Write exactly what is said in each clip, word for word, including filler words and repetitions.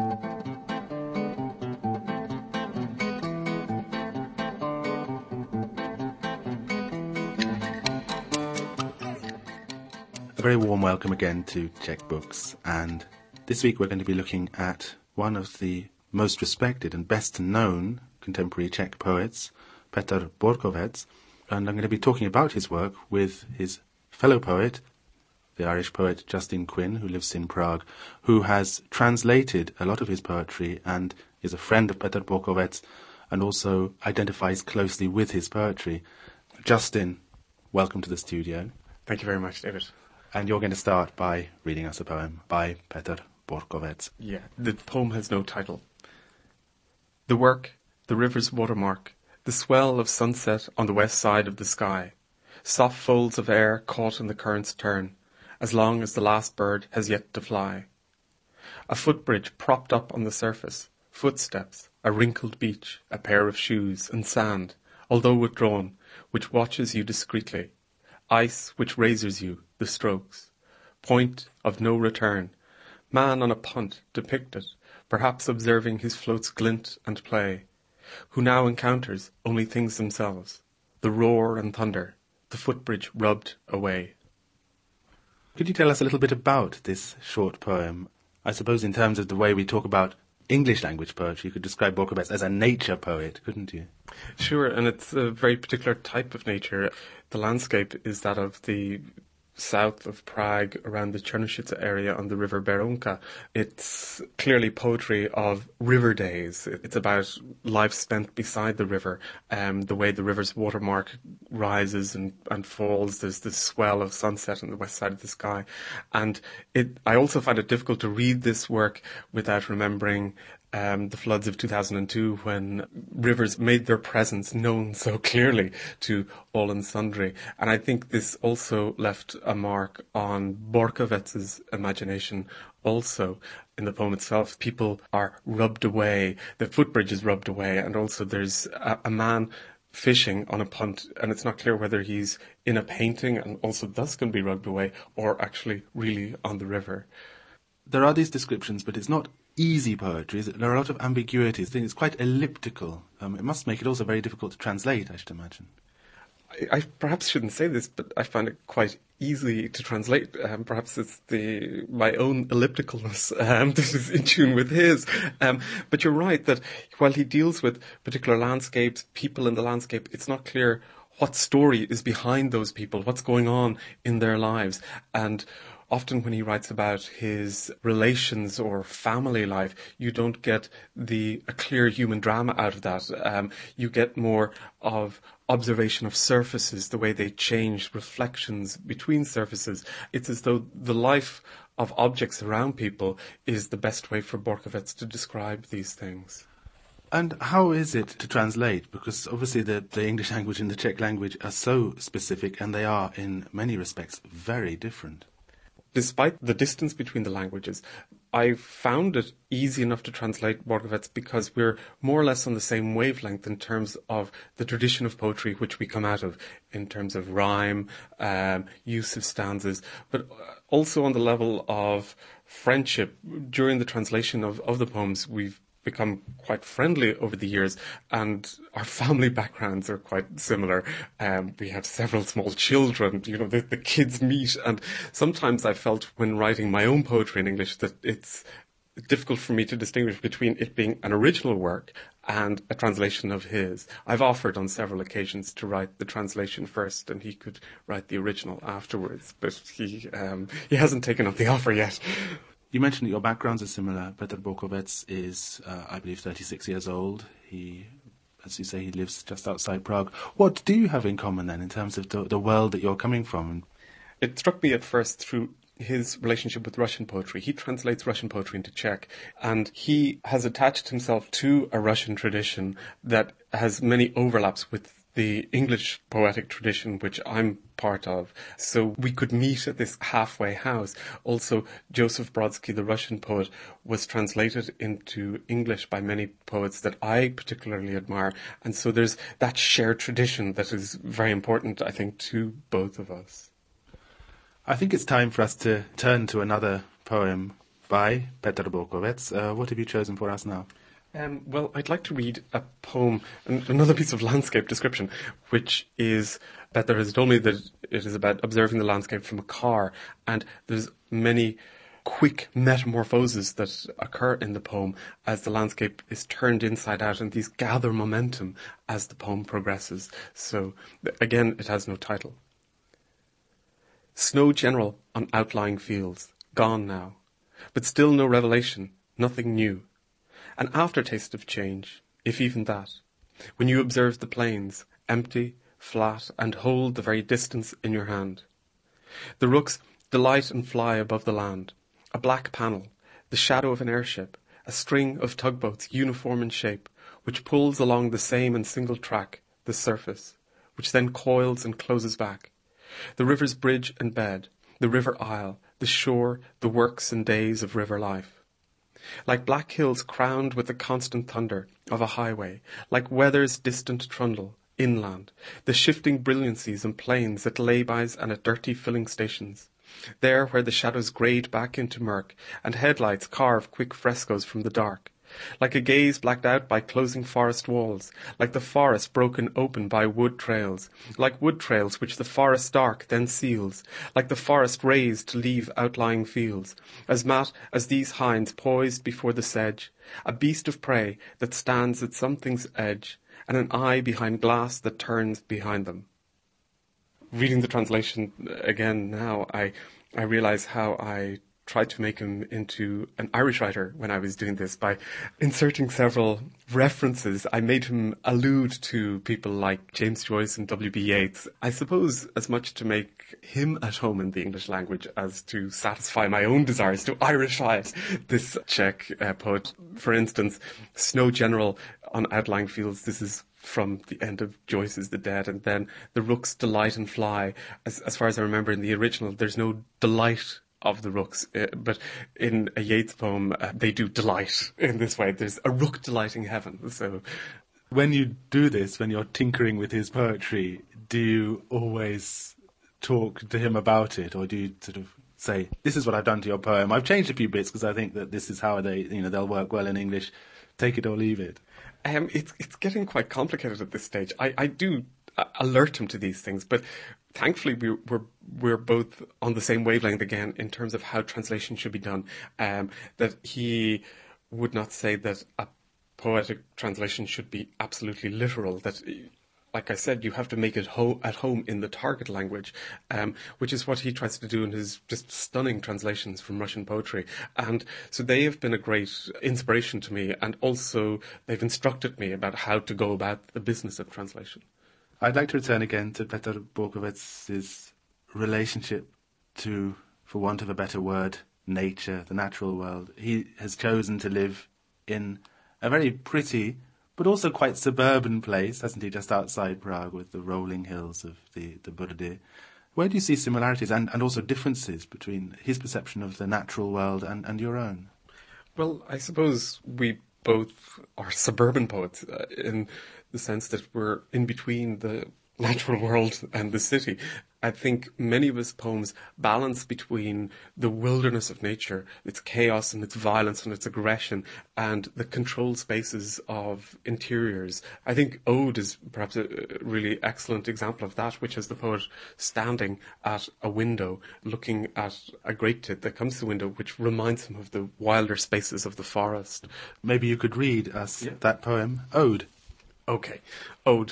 A very warm welcome again to Czech Books, and this week we're going to be looking at one of the most respected and best known contemporary Czech poets, Petr Borkovec, and I'm going to be talking about his work with his fellow poet, the Irish poet Justin Quinn, who lives in Prague, who has translated a lot of his poetry and is a friend of Petr Borkovec and also identifies closely with his poetry. Justin, welcome to the studio. Thank you very much, David. And you're going to start by reading us a poem by Petr Borkovec. Yeah, the poem has no title. The work, the river's watermark, the swell of sunset on the west side of the sky, soft folds of air caught in the current's turn, as long as the last bird has yet to fly. A footbridge propped up on the surface, footsteps, a wrinkled beach, a pair of shoes, and sand, although withdrawn, which watches you discreetly. Ice which razors you, the strokes. Point of no return. Man on a punt depicted, perhaps observing his float's glint and play, who now encounters only things themselves, the roar and thunder, the footbridge rubbed away. Could you tell us a little bit about this short poem? I suppose in terms of the way we talk about English language poetry, you could describe Borkovec as a nature poet, couldn't you? Sure, and it's a very particular type of nature. The landscape is that of the south of Prague, around the Černošice area on the river Berounka. It's clearly poetry of river days. It's about life spent beside the river, um, the way the river's watermark rises and, and falls. There's this swell of sunset on the west side of the sky. And it, I also find it difficult to read this work without remembering Um, the floods of two thousand two, when rivers made their presence known so clearly to all and sundry. And I think this also left a mark on Borkovec's imagination also. In the poem itself, people are rubbed away, the footbridge is rubbed away, and also there's a, a man fishing on a punt, and it's not clear whether he's in a painting and also thus can be rubbed away, or actually really on the river. There are these descriptions, but it's not easy poetry. There are a lot of ambiguities. I think it's quite elliptical. Um, it must make it also very difficult to translate, I should imagine. I, I perhaps shouldn't say this, but I find it quite easy to translate. Um, perhaps it's the my own ellipticalness um, that is in tune with his. Um, but you're right that while he deals with particular landscapes, people in the landscape, it's not clear what story is behind those people, what's going on in their lives. And often when he writes about his relations or family life, you don't get the a clear human drama out of that. Um, you get more of observation of surfaces, the way they change, reflections between surfaces. It's as though the life of objects around people is the best way for Borkovec to describe these things. And how is it to translate? Because obviously the, the English language and the Czech language are so specific, and they are in many respects very different. Despite the distance between the languages, I found it easy enough to translate Borkovec because we're more or less on the same wavelength in terms of the tradition of poetry which we come out of, in terms of rhyme, um, use of stanzas, but also on the level of friendship. During the translation of, of the poems, we've become quite friendly over the years, and our family backgrounds are quite similar. Um, we have several small children, you know, the, the kids meet, and sometimes I felt when writing my own poetry in English that it's difficult for me to distinguish between it being an original work and a translation of his. I've offered on several occasions to write the translation first, and he could write the original afterwards, but he um, he hasn't taken up the offer yet. You mentioned that your backgrounds are similar. Petr Borkovec is, uh, I believe, thirty-six years old. He, as you say, he lives just outside Prague. What do you have in common then in terms of the, the world that you're coming from? It struck me at first through his relationship with Russian poetry. He translates Russian poetry into Czech, and he has attached himself to a Russian tradition that has many overlaps with the English poetic tradition, which I'm part of. So we could meet at this halfway house. Also, Joseph Brodsky, the Russian poet, was translated into English by many poets that I particularly admire. And so there's that shared tradition that is very important, I think, to both of us. I think it's time for us to turn to another poem by Petr Bokovec. Uh, what have you chosen for us now? Um, well, I'd like to read a poem, an- another piece of landscape description, which is, Petr has told me that it is about observing the landscape from a car, and there's many quick metamorphoses that occur in the poem as the landscape is turned inside out, and these gather momentum as the poem progresses. So, again, it has no title. Snow general on outlying fields, gone now, but still no revelation, nothing new. An aftertaste of change, if even that, when you observe the plains, empty, flat, and hold the very distance in your hand. The rooks delight and fly above the land, a black panel, the shadow of an airship, a string of tugboats uniform in shape, which pulls along the same and single track, the surface, which then coils and closes back. The river's bridge and bed, the river isle, the shore, the works and days of river life. Like black hills crowned with the constant thunder of a highway, like weather's distant trundle, inland, the shifting brilliancies and plains at laybys and at dirty filling stations, there where the shadows grade back into murk, and headlights carve quick frescoes from the dark, like a gaze blacked out by closing forest walls, like the forest broken open by wood trails, like wood trails which the forest dark then seals, like the forest raised to leave outlying fields, as matte as these hinds poised before the sedge, a beast of prey that stands at something's edge, and an eye behind glass that turns behind them. Reading the translation again now, I, I realize how I tried to make him into an Irish writer when I was doing this by inserting several references. I made him allude to people like James Joyce and W B Yeats, I suppose as much to make him at home in the English language as to satisfy my own desires to Irishize this Czech uh, poet. For instance, Snow General on outlying fields, this is from the end of Joyce's The Dead, and then the rooks delight and fly. As, as far as I remember in the original, there's no delight of the rooks, uh, but in a Yeats poem, uh, they do delight in this way. There's a rook delighting heaven. So, when you do this, when you're tinkering with his poetry, do you always talk to him about it, or do you sort of say, "This is what I've done to your poem. I've changed a few bits because I think that this is how they, you know, they'll work well in English. Take it or leave it." Um, it's it's getting quite complicated at this stage. I, I do alert him to these things, but thankfully we're, we're we're both on the same wavelength again in terms of how translation should be done. Um, that he would not say that a poetic translation should be absolutely literal. That, like I said, you have to make it ho- at home in the target language, um, which is what he tries to do in his just stunning translations from Russian poetry. And so they have been a great inspiration to me, and also they've instructed me about how to go about the business of translation. I'd like to return again to Petr Bokovec's relationship to, for want of a better word, nature, the natural world. He has chosen to live in a very pretty but also quite suburban place, hasn't he, just outside Prague with the rolling hills of the, the Brdy. Where do you see similarities and, and also differences between his perception of the natural world and, and your own? Well, I suppose we both are suburban poets uh, in the sense that we're in between the natural world and the city. I think many of his poems balance between the wilderness of nature, its chaos and its violence and its aggression, and the controlled spaces of interiors. I think Ode is perhaps a really excellent example of that, which has the poet standing at a window, looking at a grape tit that comes to the window, which reminds him of the wilder spaces of the forest. Maybe you could read us yeah. that poem, Ode. Okay, Ode.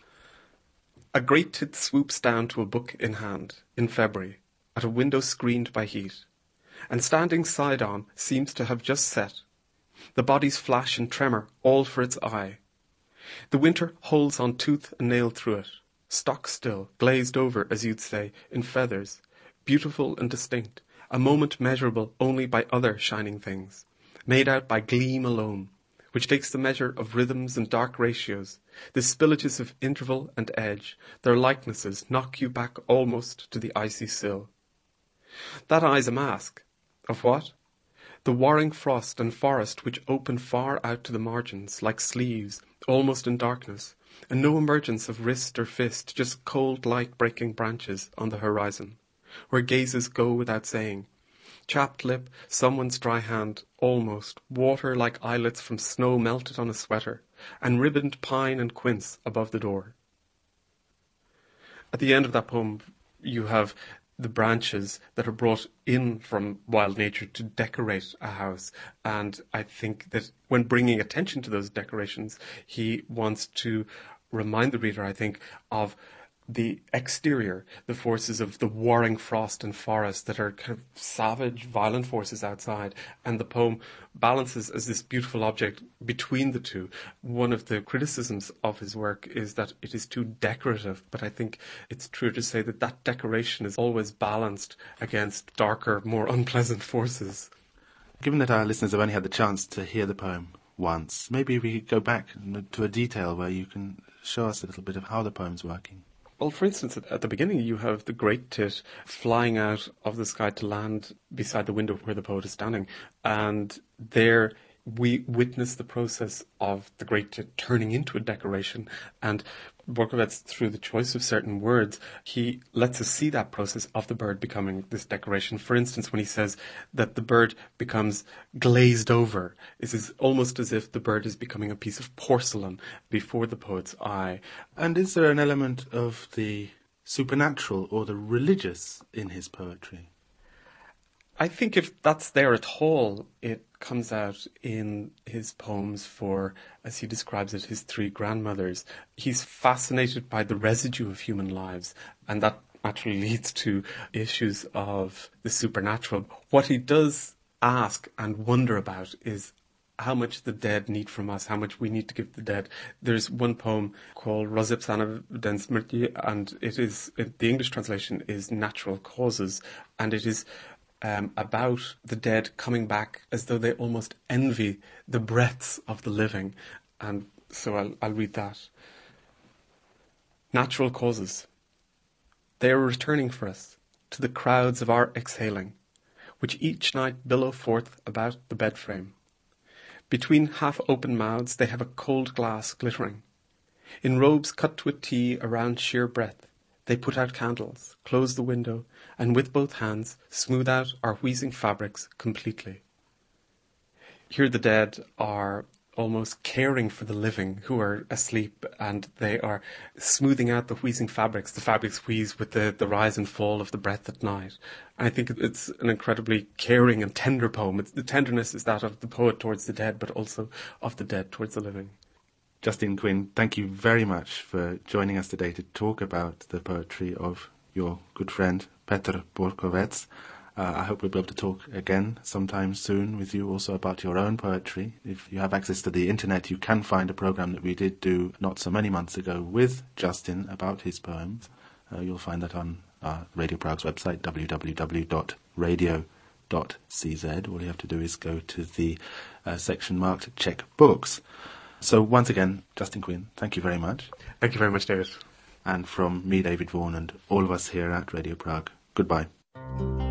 A great tit swoops down to a book in hand, in February, at a window screened by heat, and standing side on seems to have just set, the body's flash and tremor all for its eye. The winter holds on tooth and nail through it, stock still, glazed over, as you'd say, in feathers, beautiful and distinct, a moment measurable only by other shining things, made out by gleam alone, which takes the measure of rhythms and dark ratios, the spillages of interval and edge, their likenesses knock you back almost to the icy sill. That eye's a mask. Of what? The warring frost and forest which open far out to the margins, like sleeves, almost in darkness, and no emergence of wrist or fist, just cold light breaking branches on the horizon, where gazes go without saying, chapped lip, someone's dry hand, almost, water like islets from snow melted on a sweater, and ribboned pine and quince above the door. At the end of that poem, you have the branches that are brought in from wild nature to decorate a house. And I think that when bringing attention to those decorations, he wants to remind the reader, I think, of the exterior, the forces of the warring frost and forest that are kind of savage, violent forces outside. And the poem balances as this beautiful object between the two. One of the criticisms of his work is that it is too decorative, but I think it's true to say that that decoration is always balanced against darker, more unpleasant forces. Given that our listeners have only had the chance to hear the poem once, maybe we could go back to a detail where you can show us a little bit of how the poem's working. Well, for instance, at the beginning, you have the great tit flying out of the sky to land beside the window where the poet is standing. And there we witness the process of the great tit turning into a decoration. And Borkovets, through the choice of certain words, he lets us see that process of the bird becoming this decoration. For instance, when he says that the bird becomes glazed over, it is almost as if the bird is becoming a piece of porcelain before the poet's eye. And is there an element of the supernatural or the religious in his poetry? I think if that's there at all, it comes out in his poems for, as he describes it, his three grandmothers. He's fascinated by the residue of human lives, and that naturally leads to issues of the supernatural. What he does ask and wonder about is how much the dead need from us, how much we need to give the dead. There's one poem called Rozepsana den Smrti, and it is, the English translation is Natural Causes, and it is Um, about the dead coming back as though they almost envy the breaths of the living. And so I'll, I'll read that. Natural causes. They are returning for us to the crowds of our exhaling, which each night billow forth about the bed frame. Between half-open mouths they have a cold glass glittering. In robes cut to a T around sheer breadth, they put out candles, close the window, and with both hands smooth out our wheezing fabrics completely. Here the dead are almost caring for the living who are asleep, and they are smoothing out the wheezing fabrics. The fabrics wheeze with the, the rise and fall of the breath at night. And I think it's an incredibly caring and tender poem. It's, the tenderness is that of the poet towards the dead, but also of the dead towards the living. Justin Quinn, thank you very much for joining us today to talk about the poetry of your good friend Petr Borkovec. Uh, I hope we'll be able to talk again sometime soon with you also about your own poetry. If you have access to the internet, you can find a program that we did do not so many months ago with Justin about his poems. Uh, you'll find that on uh, Radio Prague's website, w w w dot radio dot c z. All you have to do is go to the uh, section marked Czech Books. So once again, Justin Quinn, thank you very much. Thank you very much, David. And from me, David Vaughan, and all of us here at Radio Prague, goodbye.